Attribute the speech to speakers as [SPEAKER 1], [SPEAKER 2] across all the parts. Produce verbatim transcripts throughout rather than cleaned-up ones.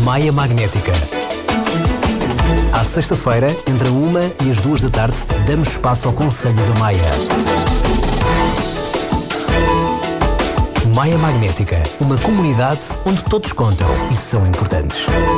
[SPEAKER 1] Maia Magnética. À sexta-feira, entre a uma e as duas da tarde, damos espaço ao Conselho da Maia. Maia Magnética, uma comunidade onde todos contam e são importantes.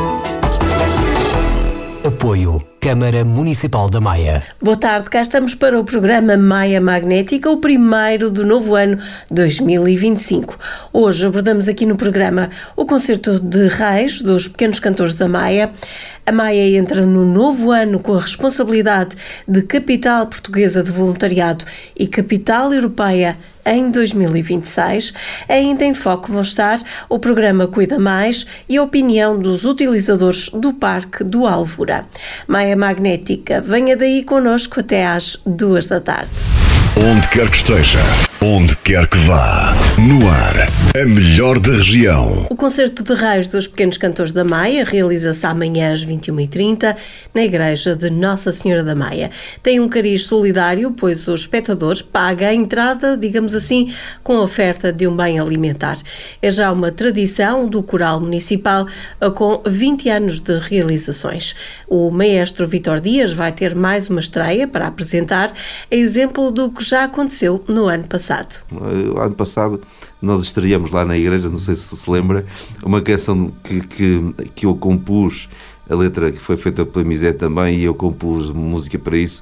[SPEAKER 1] Apoio Câmara Municipal da Maia.
[SPEAKER 2] Boa tarde, cá estamos para o programa Maia Magnética, o primeiro do novo ano dois mil e vinte e cinco. Hoje abordamos aqui no programa o concerto de Reis dos Pequenos Cantores da Maia. A Maia entra no novo ano com a responsabilidade de Capital Portuguesa de Voluntariado e Capital Europeia em dois mil e vinte e seis. Ainda em foco vão estar o programa Cuida Mais e a opinião dos utilizadores do Parque do Alvura. Maia Magnética, venha daí connosco até às duas da tarde.
[SPEAKER 3] Onde quer que esteja, onde quer que vá, no ar, a melhor da região.
[SPEAKER 2] O concerto de Reis dos Pequenos Cantores da Maia realiza-se amanhã às vinte e uma e trinta na Igreja de Nossa Senhora da Maia. Tem um cariz solidário, pois os espectadores pagam a entrada, digamos assim, com a oferta de um bem alimentar. É já uma tradição do Coral Municipal com vinte anos de realizações. O maestro Vítor Dias vai ter mais uma estreia para apresentar, a exemplo do que já aconteceu no ano passado.
[SPEAKER 4] No ano passado nós estreamos lá na igreja, não sei se se lembra, uma canção que, que, que eu compus, a letra que foi feita pela Misé também, e eu compus música para isso,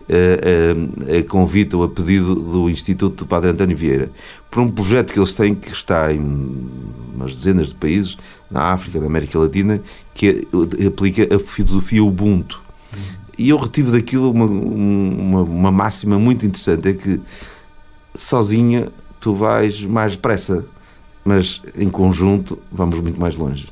[SPEAKER 4] a, a, a convite ou a pedido do Instituto do Padre António Vieira, por um projeto que eles têm que está em umas dezenas de países, na África, na América Latina, que aplica a filosofia Ubuntu. E eu retive daquilo uma, uma, uma máxima muito interessante, é que sozinha tu vais mais depressa, mas em conjunto vamos muito mais longe.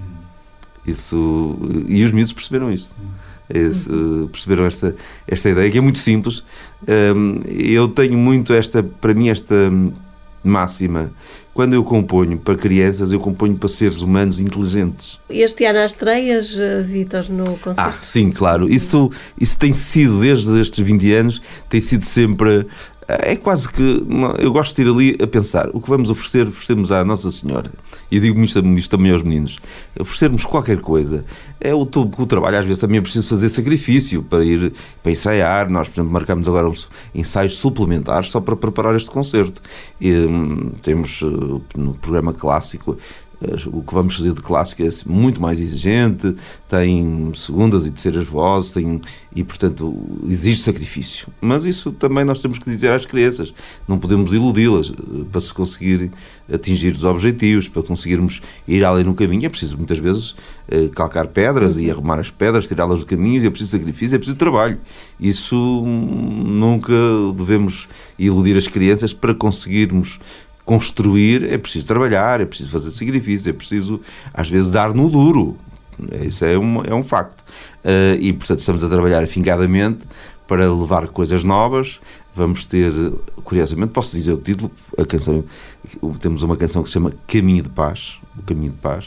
[SPEAKER 4] Isso, e os miúdos perceberam isso. Esse, perceberam esta, esta ideia, que é muito simples. Eu tenho muito esta, para mim, esta máxima. Quando eu componho para crianças, eu componho para seres humanos inteligentes.
[SPEAKER 2] Este ano há estreias, Vítor, no concerto?
[SPEAKER 4] Ah, sim, claro. Isso, isso tem sido, desde estes vinte anos, tem sido sempre... É quase que... Eu gosto de ir ali a pensar, o que vamos oferecer, oferecemos à Nossa Senhora. E eu digo isto, isto também aos meninos. Oferecermos qualquer coisa. É o, o trabalho, às vezes também é preciso fazer sacrifício para ir para ensaiar. Nós, por exemplo, marcamos agora uns ensaios suplementares só para preparar este concerto. E, hum, temos no programa clássico, o que vamos fazer de clássico é muito mais exigente, tem segundas e terceiras vozes, tem, e portanto exige sacrifício. Mas isso também nós temos que dizer às crianças, não podemos iludi-las para se conseguir atingir os objetivos, para conseguirmos ir além no caminho. É preciso muitas vezes calcar pedras e arrumar as pedras, tirá-las do caminho, é preciso sacrifício, é preciso trabalho. Isso nunca devemos iludir as crianças. Para conseguirmos construir, é preciso trabalhar, é preciso fazer sacrifício, é preciso, às vezes, dar no duro. Isso é um, é um facto. Uh, e, portanto, estamos a trabalhar afincadamente para levar coisas novas. Vamos ter, curiosamente, posso dizer o título, a canção, temos uma canção que se chama Caminho de Paz, o Caminho de Paz,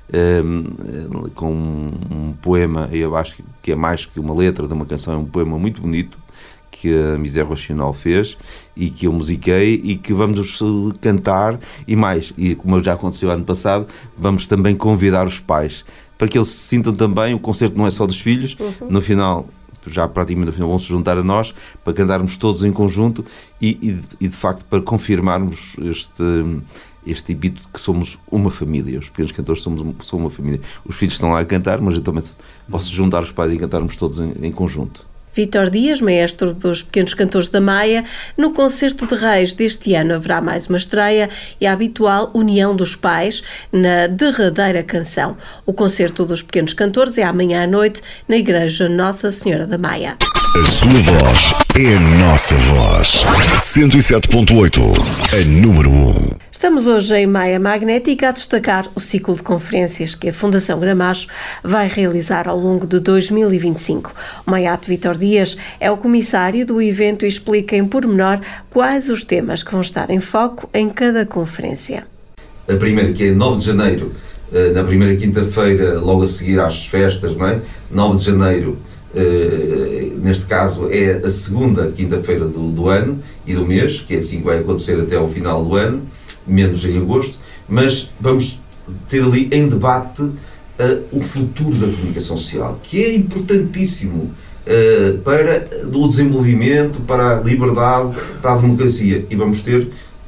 [SPEAKER 4] um, com um, um poema, eu acho que é mais que uma letra de uma canção, é um poema muito bonito, que a Misé Rocional fez e que eu musiquei e que vamos cantar, e mais, e como já aconteceu ano passado, vamos também convidar os pais para que eles se sintam também. O concerto não é só dos filhos, uhum. No final, já praticamente no final, vão se juntar a nós para cantarmos todos em conjunto e, e, e de facto para confirmarmos este, este epíteto que somos uma família. Os pequenos cantores somos, somos uma família. Os filhos estão lá a cantar, mas eu também posso juntar os pais e cantarmos todos em, em conjunto.
[SPEAKER 2] Vítor Dias, maestro dos Pequenos Cantores da Maia. No concerto de Reis deste ano haverá mais uma estreia e a habitual união dos pais na derradeira canção. O concerto dos Pequenos Cantores é amanhã à noite na Igreja Nossa Senhora da Maia.
[SPEAKER 3] A sua voz é a nossa voz. cento e sete ponto oito, a número um.
[SPEAKER 2] Estamos hoje em Maia Magnética a destacar o ciclo de conferências que a Fundação Gramacho vai realizar ao longo de dois mil e vinte e cinco. O Maiato Vítor Dias é o comissário do evento e explica em pormenor quais os temas que vão estar em foco em cada conferência.
[SPEAKER 4] A primeira, que é nove de janeiro, na primeira quinta-feira, logo a seguir às festas, não é? nove de janeiro, neste caso é a segunda quinta-feira do, do ano e do mês, que é assim que vai acontecer até ao final do ano, menos em agosto, mas vamos ter ali em debate uh, o futuro da comunicação social, que é importantíssimo uh, para o desenvolvimento, para a liberdade, para a democracia. E vamos ter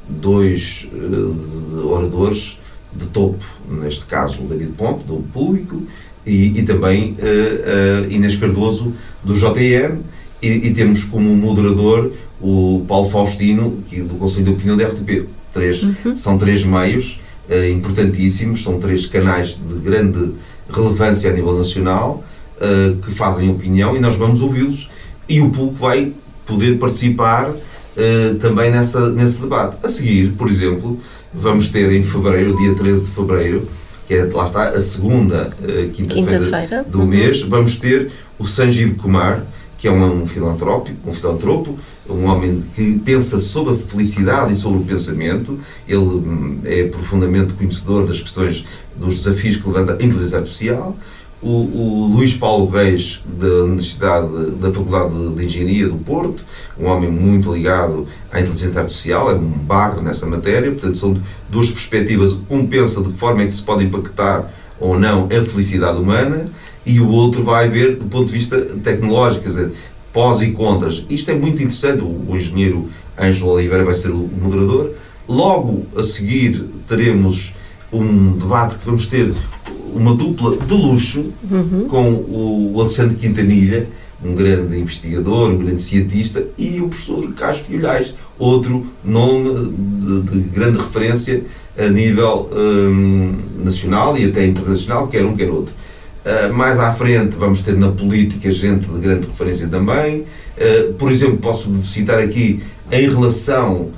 [SPEAKER 4] dois uh, oradores de topo, neste caso o David Ponte, do Público, e, e também uh, uh, Inês Cardoso, do J N, e, e temos como moderador o Paulo Faustino, que, do Conselho de Opinião da R T P. Três, uhum. São três meios uh, importantíssimos, são três canais de grande relevância a nível nacional, uh, que fazem opinião, e nós vamos ouvi-los, e o público vai poder participar uh, também nessa, nesse debate. A seguir, por exemplo, vamos ter em fevereiro, dia treze de fevereiro, que é, lá está, a segunda uh, quinta-feira, quinta-feira do uhum. mês, vamos ter o Sanjeev Kumar, que é um, um filantropo, um filantropo, um homem que pensa sobre a felicidade e sobre o pensamento. Ele hum, é profundamente conhecedor das questões, dos desafios que levanta a inteligência artificial. O, o Luís Paulo Reis, da Universidade, da Faculdade de, de Engenharia do Porto, um homem muito ligado à inteligência artificial, é um bagre nessa matéria. Portanto, são duas perspectivas. Um pensa de que forma é que se pode impactar ou não a felicidade humana, e o outro vai ver do ponto de vista tecnológico, quer dizer, pós e contras. Isto é muito interessante. O, o engenheiro Ângelo Oliveira vai ser o moderador. Logo a seguir teremos um debate que vamos ter uma dupla de luxo, uhum. com o Alexandre Quintanilha, um grande investigador, um grande cientista, e o professor Carlos Filhais, outro nome de, de grande referência a nível um, nacional e até internacional, quer um, quer outro. Uh, mais à frente vamos ter na política gente de grande referência também. Uh, por exemplo, posso citar aqui em relação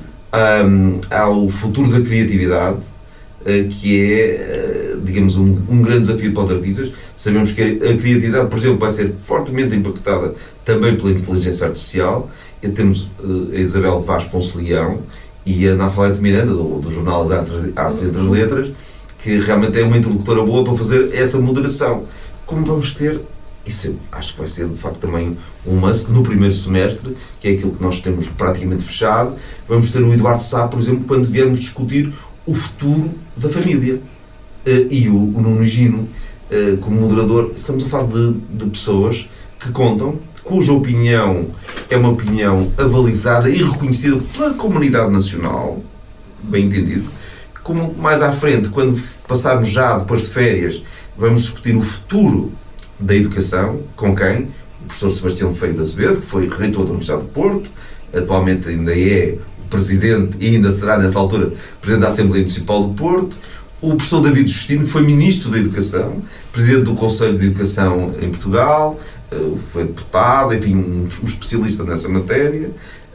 [SPEAKER 4] um, ao futuro da criatividade, uh, que é, uh, digamos, um, um grande desafio para os artistas. Sabemos que a criatividade, por exemplo, vai ser fortemente impactada também pela inteligência artificial. E temos uh, a Isabel Vaz Ponce Leão e a Nassalete Miranda, do, do Jornal das Artes, Artes Entre as Letras, que realmente é uma interlocutora boa para fazer essa moderação. Como vamos ter, isso acho que vai ser de facto também um must no primeiro semestre, que é aquilo que nós temos praticamente fechado. Vamos ter o Eduardo Sá, por exemplo, quando viermos discutir o futuro da família. E o, o Nuno Gino, como moderador. Estamos a falar de, de pessoas que contam, cuja opinião é uma opinião avalizada e reconhecida pela comunidade nacional, bem entendido. Como mais à frente, quando passarmos já depois de férias, vamos discutir o futuro da educação. Com quem? O professor Sebastião Feio de Azevedo, que foi reitor da Universidade do Porto, atualmente ainda é o presidente e ainda será nessa altura presidente da Assembleia Municipal do Porto. O professor David Justino, que foi ministro da Educação, presidente do Conselho de Educação em Portugal, foi deputado, enfim, um especialista nessa matéria.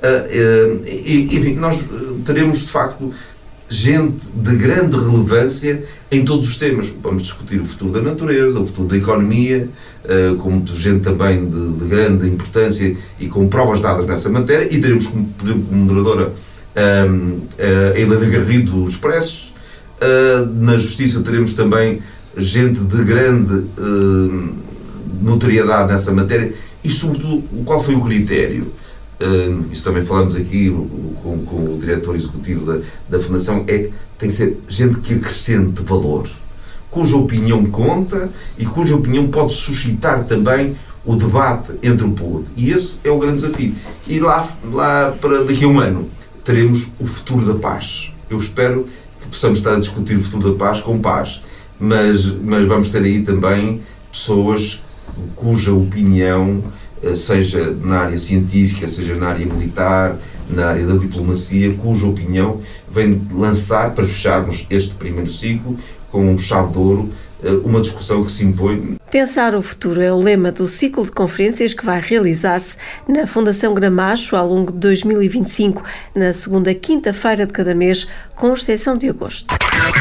[SPEAKER 4] E, enfim, nós teremos de facto gente de grande relevância em todos os temas. Vamos discutir o futuro da natureza, o futuro da economia, uh, com gente também de, de grande importância e com provas dadas nessa matéria, e teremos, como, por exemplo, como moderadora um, a Helena Garrido do Expresso. Uh, na Justiça teremos também gente de grande uh, notoriedade nessa matéria, e sobretudo qual foi o critério. Uh, isso também falamos aqui com, com o diretor executivo da, da Fundação, é, tem que ser gente que acrescente valor, cuja opinião conta e cuja opinião pode suscitar também o debate entre o público, e esse é o grande desafio. E lá, lá para daqui a um ano teremos o futuro da paz. Eu espero que possamos estar a discutir o futuro da paz com paz, mas, mas vamos ter aí também pessoas cuja opinião, seja na área científica, seja na área militar, na área da diplomacia, cuja opinião vem lançar, para fecharmos este primeiro ciclo, com um chave de ouro, uma discussão que se impõe.
[SPEAKER 2] Pensar o futuro é o lema do ciclo de conferências que vai realizar-se na Fundação Gramacho ao longo de dois mil e vinte e cinco, na segunda quinta-feira de cada mês, com exceção de agosto.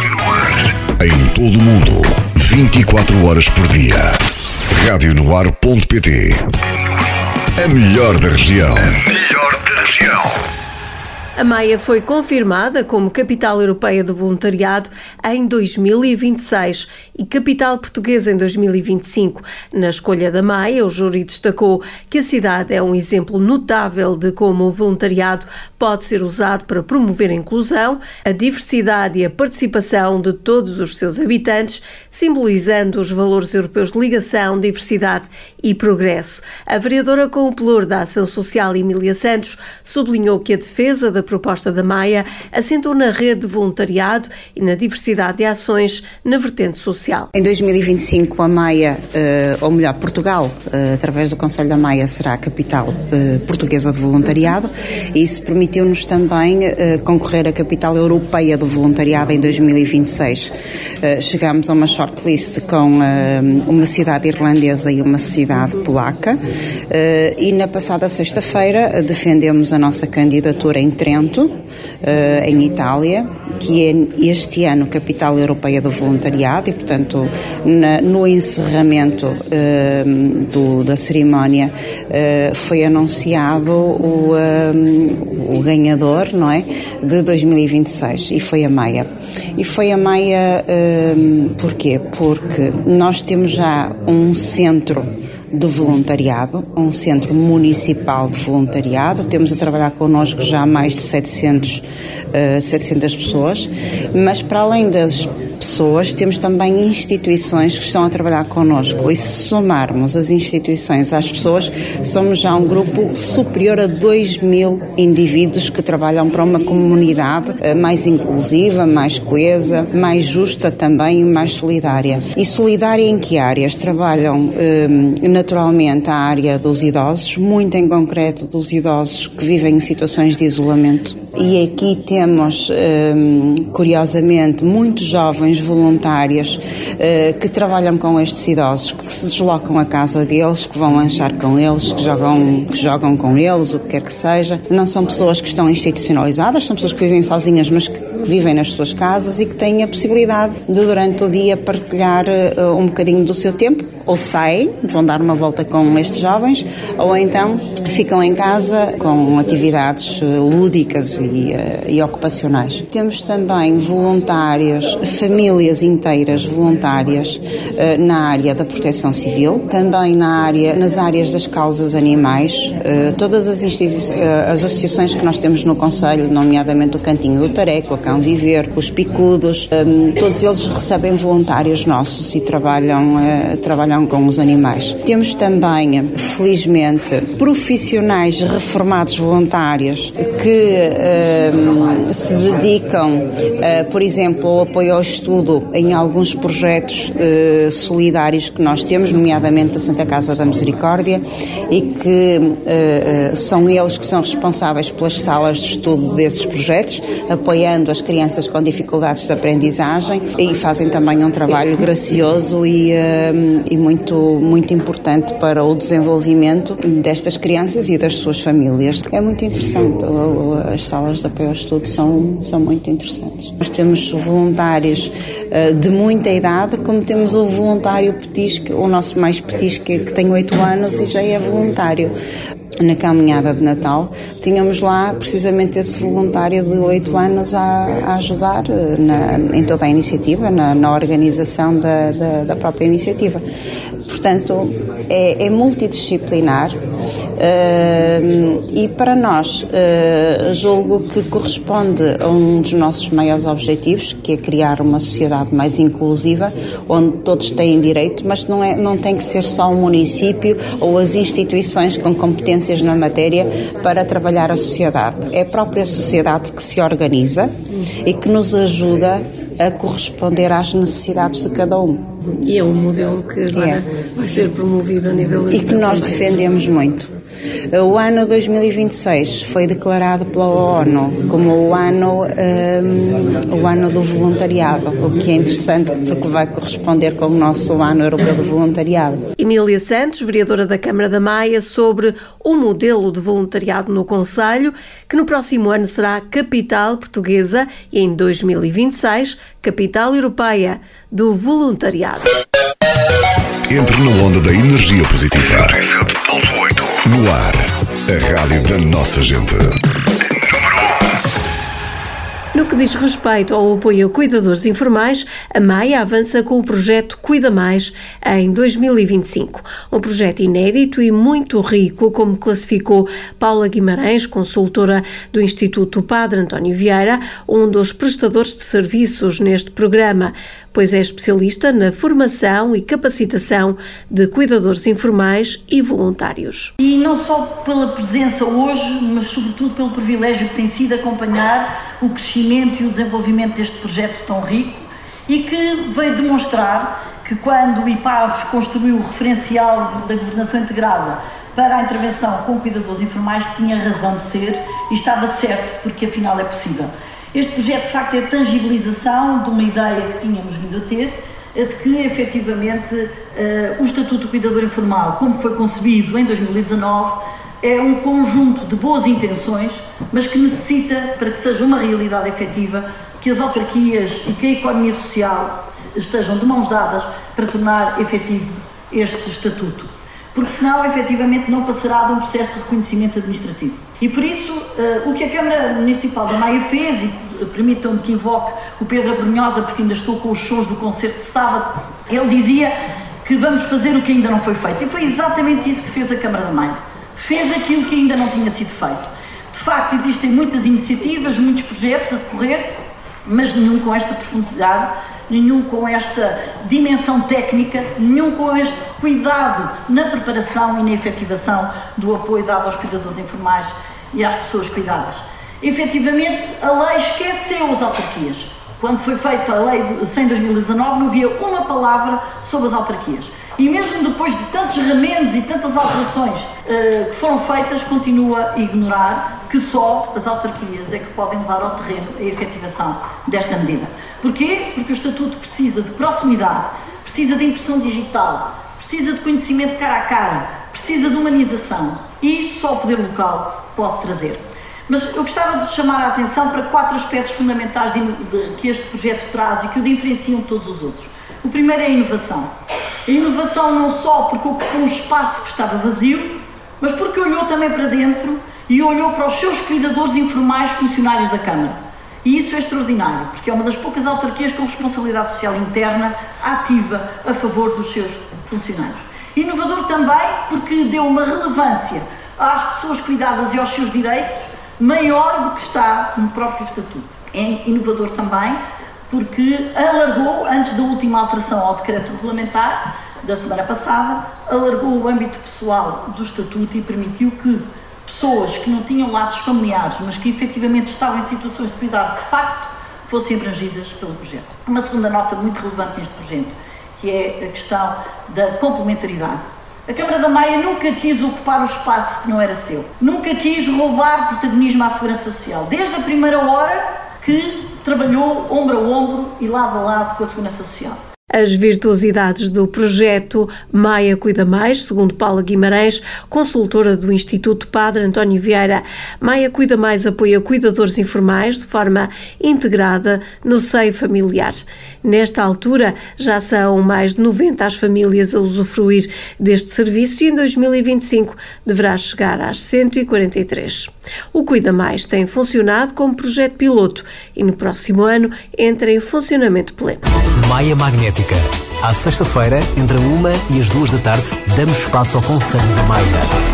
[SPEAKER 3] Em todo o mundo, vinte e quatro horas por dia. rádio no ar ponto pt. A melhor da região. A melhor da região.
[SPEAKER 2] A Maia foi confirmada como Capital Europeia do Voluntariado em dois mil e vinte e seis e Capital Portuguesa em dois mil e vinte e cinco. Na escolha da Maia, o júri destacou que a cidade é um exemplo notável de como o voluntariado pode ser usado para promover a inclusão, a diversidade e a participação de todos os seus habitantes, simbolizando os valores europeus de ligação, diversidade e progresso. A vereadora com o pelour da Ação Social, Emília Santos, sublinhou que a defesa da proposta da Maia assentou na rede de voluntariado e na diversidade de ações na vertente social.
[SPEAKER 5] Em dois mil e vinte e cinco, a Maia, ou melhor, Portugal, através do Conselho da Maia, será a capital portuguesa de voluntariado, e isso permitiu-nos também concorrer à capital europeia do voluntariado em dois mil e vinte e seis. Chegámos a uma shortlist com uma cidade irlandesa e uma cidade polaca, e na passada sexta-feira defendemos a nossa candidatura em Trento, em Itália, que é este ano Capital Europeia do Voluntariado, e portanto na, no encerramento uh, do, da cerimónia uh, foi anunciado o, uh, o ganhador, não é, de dois mil e vinte e seis, e foi a Maia. E foi a Maia uh, porquê? Porque nós temos já um centro de voluntariado, um centro municipal de voluntariado. Temos a trabalhar connosco já mais de setecentos, uh, setecentas pessoas, mas para além das pessoas, temos também instituições que estão a trabalhar connosco, e se somarmos as instituições às pessoas, somos já um grupo superior a dois mil indivíduos que trabalham para uma comunidade uh, mais inclusiva, mais coesa, mais justa também e mais solidária. E solidária em que áreas? Trabalham uh, na naturalmente a área dos idosos, muito em concreto dos idosos que vivem em situações de isolamento. E aqui temos, um, curiosamente, muitos jovens voluntários uh, que trabalham com estes idosos, que se deslocam à casa deles, que vão lanchar com eles, que jogam, que jogam com eles, o que quer que seja. Não são pessoas que estão institucionalizadas, são pessoas que vivem sozinhas, mas que, que vivem nas suas casas e que têm a possibilidade de, durante o dia, partilhar uh, um bocadinho do seu tempo, ou saem, vão dar uma volta com estes jovens, ou então ficam em casa com atividades lúdicas e, uh, e ocupacionais. Temos também voluntários, famílias inteiras voluntárias uh, na área da proteção civil, também na área, nas áreas das causas animais. Uh, todas as, instituições, uh, as associações que nós temos no Conselho, nomeadamente o Cantinho do Tareco, a Cão Viver, os Picudos, um, todos eles recebem voluntários nossos e trabalham, uh, trabalham com os animais. Temos também, felizmente, profissionais reformados voluntários que uh, se dedicam, uh, por exemplo, ao apoio ao estudo em alguns projetos uh, solidários que nós temos, nomeadamente a Santa Casa da Misericórdia, e que uh, são eles que são responsáveis pelas salas de estudo desses projetos, apoiando as crianças com dificuldades de aprendizagem, e fazem também um trabalho gracioso e, uh, e muito, muito importante para o desenvolvimento destas crianças e das suas famílias. É muito interessante, as salas de apoio ao estudo são, são muito interessantes. Nós temos voluntários uh, de muita idade, como temos o voluntário petisque, o nosso mais petisque, que tem oito anos e já é voluntário. Na caminhada de Natal, tínhamos lá precisamente esse voluntário de oito anos a, a ajudar na, em toda a iniciativa, na, na organização da, da, da própria iniciativa. Portanto, é, é multidisciplinar. Uh, e para nós, uh, julgo que corresponde a um dos nossos maiores objetivos, que é criar uma sociedade mais inclusiva, onde todos têm direito, mas não, é, não tem que ser só o município ou as instituições com competências na matéria para trabalhar a sociedade. É a própria sociedade que se organiza e que nos ajuda a corresponder às necessidades de cada um.
[SPEAKER 2] E é um modelo que agora é. vai ser promovido a nível
[SPEAKER 5] europeu. E que nós também defendemos muito. O ano dois mil e vinte e seis foi declarado pela ONU como o ano, um, o ano do voluntariado, o que é interessante porque vai corresponder com o nosso ano europeu do voluntariado.
[SPEAKER 2] Emília Santos, vereadora da Câmara da Maia, sobre o modelo de voluntariado no Conselho, que no próximo ano será capital portuguesa e em dois mil e vinte e seis capital europeia do voluntariado.
[SPEAKER 3] Entre na onda da energia positiva. No ar, a rádio da nossa gente.
[SPEAKER 2] No que diz respeito ao apoio a cuidadores informais, a Maia avança com o projeto Cuida Mais em dois mil e vinte e cinco. Um projeto inédito e muito rico, como classificou Paula Guimarães, consultora do Instituto Padre António Vieira, um dos prestadores de serviços neste programa, pois é especialista na formação e capacitação de cuidadores informais e voluntários.
[SPEAKER 6] E não só pela presença hoje, mas sobretudo pelo privilégio que tem sido acompanhar o crescimento e o desenvolvimento deste projeto tão rico e que veio demonstrar que quando o I P A V construiu o referencial da governação integrada para a intervenção com cuidadores informais, tinha razão de ser e estava certo, porque afinal é possível. Este projeto, de facto, é a tangibilização de uma ideia que tínhamos vindo a ter, de que, efetivamente, o Estatuto do Cuidador Informal, como foi concebido em dois mil e dezanove, é um conjunto de boas intenções, mas que necessita, para que seja uma realidade efetiva, que as autarquias e que a economia social estejam de mãos dadas para tornar efetivo este Estatuto. Porque senão, efetivamente, não passará de um processo de reconhecimento administrativo. E por isso, uh, o que a Câmara Municipal da Maia fez, e permitam-me que invoque o Pedro Abrunhosa, porque ainda estou com os sons do concerto de sábado, ele dizia que vamos fazer o que ainda não foi feito. E foi exatamente isso que fez a Câmara da Maia. Fez aquilo que ainda não tinha sido feito. De facto, existem muitas iniciativas, muitos projetos a decorrer, mas nenhum com esta profundidade, nenhum com esta dimensão técnica, nenhum com este cuidado na preparação e na efetivação do apoio dado aos cuidadores informais e às pessoas cuidadas. Efetivamente, a lei esqueceu as autarquias. Quando foi feita a lei de cem de dois mil e dezanove, não havia uma palavra sobre as autarquias. E mesmo depois de tantos remendos e tantas alterações uh, que foram feitas, continua a ignorar que só as autarquias é que podem levar ao terreno a efetivação desta medida. Porquê? Porque o Estatuto precisa de proximidade, precisa de impressão digital, precisa de conhecimento cara a cara, precisa de humanização. E isso só o poder local pode trazer. Mas eu gostava de chamar a atenção para quatro aspectos fundamentais de, de, que este projeto traz e que o diferenciam de todos os outros. O primeiro é a inovação. A inovação não só porque ocupou um espaço que estava vazio, mas porque olhou também para dentro e olhou para os seus cuidadores informais funcionários da Câmara. E isso é extraordinário, porque é uma das poucas autarquias com responsabilidade social interna ativa a favor dos seus funcionários. Inovador também porque deu uma relevância às pessoas cuidadas e aos seus direitos maior do que está no próprio Estatuto. É inovador também porque alargou, antes da última alteração ao decreto regulamentar da semana passada, alargou o âmbito pessoal do Estatuto e permitiu que pessoas que não tinham laços familiares, mas que efetivamente estavam em situações de cuidado de facto, fossem abrangidas pelo projeto. Uma segunda nota muito relevante neste projeto, que é a questão da complementaridade. A Câmara da Maia nunca quis ocupar o espaço que não era seu, nunca quis roubar protagonismo à Segurança Social, desde a primeira hora que trabalhou ombro a ombro e lado a lado com a Segurança Social.
[SPEAKER 2] As virtuosidades do projeto Maia Cuida Mais, segundo Paula Guimarães, consultora do Instituto Padre António Vieira. Maia Cuida Mais apoia cuidadores informais de forma integrada no seio familiar. Nesta altura, já são mais de noventa as famílias a usufruir deste serviço e em dois mil e vinte e cinco deverá chegar às cento e quarenta e três. O Cuida Mais tem funcionado como projeto piloto e no próximo ano entra em funcionamento pleno.
[SPEAKER 1] Maia Magnética. À sexta-feira, entre a uma e as duas da tarde, damos espaço ao Conselho da Maia.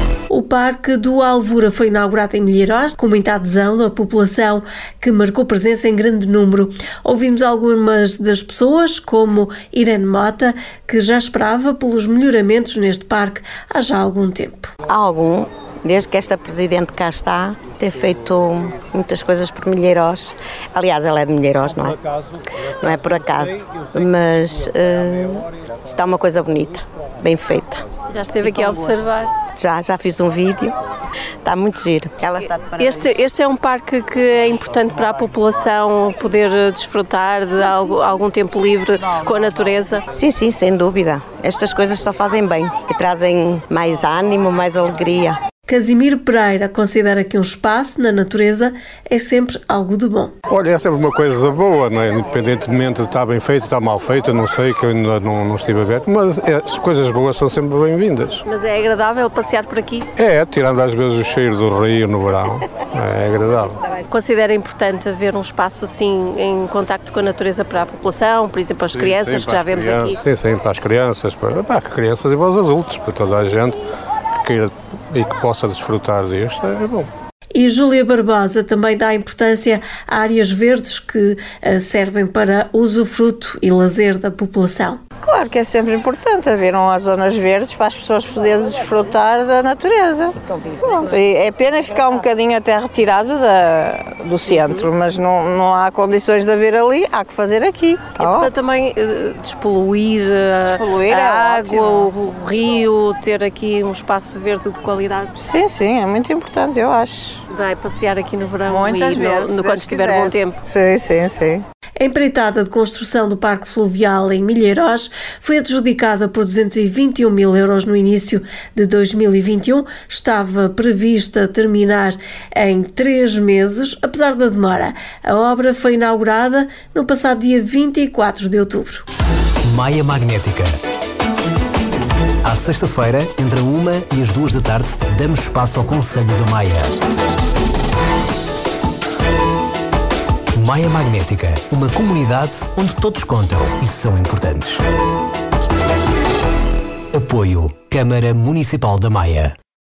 [SPEAKER 2] O Parque do Alvura foi inaugurado em Milheiros, com muita adesão da população, que marcou presença em grande número. Ouvimos algumas das pessoas, como Irene Mota, que já esperava pelos melhoramentos neste parque há já algum tempo.
[SPEAKER 7] Há algum. Desde que esta Presidente cá está, tem feito muitas coisas por Milheiros. Aliás, ela é de Milheiros, não é? Não é por acaso. Mas uh, está uma coisa bonita, bem feita.
[SPEAKER 2] Já esteve aqui a observar?
[SPEAKER 7] Já, já fiz um vídeo. Está muito giro. Ela está de parabéns.
[SPEAKER 2] Este, este é um parque que é importante para a população poder desfrutar de algo, algum tempo livre com a natureza?
[SPEAKER 7] Sim, sim, sem dúvida. Estas coisas só fazem bem e trazem mais ânimo, mais alegria.
[SPEAKER 2] Casimiro Pereira considera que um espaço na natureza é sempre algo de bom.
[SPEAKER 8] Olha, é sempre uma coisa boa, não é? Independentemente de estar bem feita, estar mal feita, não sei, que eu ainda não, não estive a ver, mas é, as coisas boas são sempre bem-vindas.
[SPEAKER 2] Mas é agradável passear por aqui?
[SPEAKER 8] É, tirando às vezes o cheiro do rio no verão, é agradável.
[SPEAKER 2] Considera importante haver um espaço assim em contacto com a natureza para a população, por exemplo, as sim, crianças sim, que já vemos
[SPEAKER 8] crianças,
[SPEAKER 2] aqui?
[SPEAKER 8] Sim, sim, para as crianças, para, para as crianças e para os adultos, para toda a gente que queira e que possa desfrutar disto, é bom.
[SPEAKER 2] E Júlia Barbosa também dá importância a áreas verdes que uh, servem para usufruto e lazer da população.
[SPEAKER 9] Claro que é sempre importante haver umas zonas verdes para as pessoas poderem desfrutar da natureza. Pronto, é pena ficar um bocadinho até retirado da, do centro, mas não, não há condições de haver ali, há que fazer aqui.
[SPEAKER 2] Tá, e portanto também uh, despoluir, uh, despoluir a é água, o, o rio, ter aqui um espaço verde de qualidade.
[SPEAKER 9] Sim, sim, é muito importante, eu acho.
[SPEAKER 2] Vai passear aqui no verão
[SPEAKER 9] muitas
[SPEAKER 2] e
[SPEAKER 9] vezes,
[SPEAKER 2] no, no, quando estiver quiser. Bom tempo.
[SPEAKER 9] Sim, sim, sim.
[SPEAKER 2] A empreitada de construção do Parque Fluvial em Milheiros foi adjudicada por duzentos e vinte e um mil euros no início de dois mil e vinte e um. Estava prevista terminar em três meses, apesar da demora. A obra foi inaugurada no passado dia vinte e quatro de outubro.
[SPEAKER 1] Maia Magnética. À sexta-feira, entre a uma e as duas da tarde, damos espaço ao Conselho da Maia. Maia Magnética, uma comunidade onde todos contam e são importantes. Apoio Câmara Municipal da Maia.